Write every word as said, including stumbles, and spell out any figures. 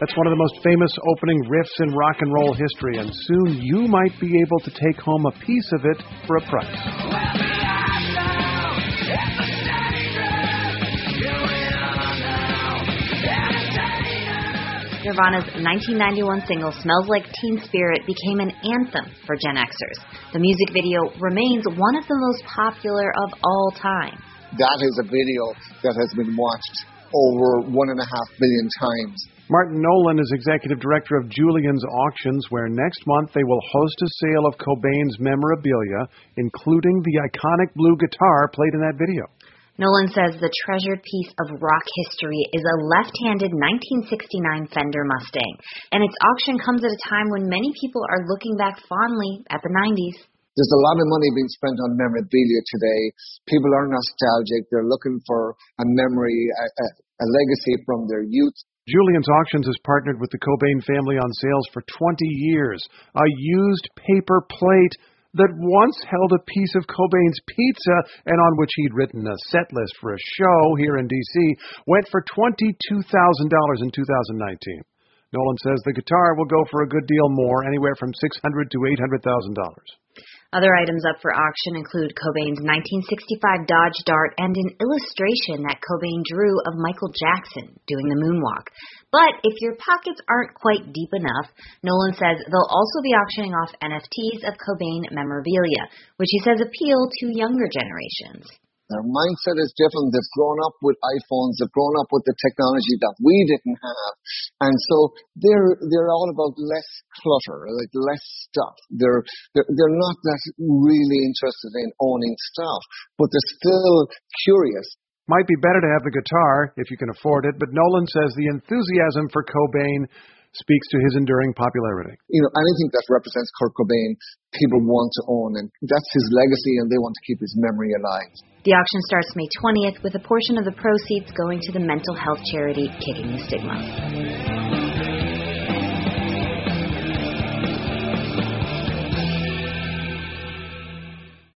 That's one of the most famous opening riffs in rock and roll history, and soon you might be able to take home a piece of it for a price. Nirvana's nineteen ninety-one single Smells Like Teen Spirit became an anthem for Gen Xers. The music video remains one of the most popular of all time. That is a video that has been watched over one and a half billion times. Martin Nolan is executive director of Julien's Auctions, where next month they will host a sale of Cobain's memorabilia, including the iconic blue guitar played in that video. Nolan says the treasured piece of rock history is a left-handed nineteen sixty-nine Fender Mustang, and its auction comes at a time when many people are looking back fondly at the nineties. There's a lot of money being spent on memorabilia today. People are nostalgic. They're looking for a memory, a, a, a legacy from their youth. Julien's Auctions has partnered with the Cobain family on sales for twenty years. A used paper plate that once held a piece of Cobain's pizza and on which he'd written a set list for a show here in D C went for twenty-two thousand dollars in two thousand nineteen. Nolan says the guitar will go for a good deal more, anywhere from six hundred thousand dollars to eight hundred thousand dollars. Other items up for auction include Cobain's nineteen sixty-five Dodge Dart and an illustration that Cobain drew of Michael Jackson doing the moonwalk. But if your pockets aren't quite deep enough, Nolan says they'll also be auctioning off N F Ts of Cobain memorabilia, which he says appeal to younger generations. Their mindset is different. They've grown up with iPhones. They've grown up with the technology that we didn't have. And so they're they're all about less clutter, like less stuff. They're, they're, they're not that really interested in owning stuff, but they're still curious. Might be better to have the guitar if you can afford it, but Nolan says the enthusiasm for Cobain speaks to his enduring popularity. You know, anything that represents Kurt Cobain, people want to own, and that's his legacy, and they want to keep his memory alive. The auction starts May twentieth, with a portion of the proceeds going to the mental health charity Kicking the Stigma.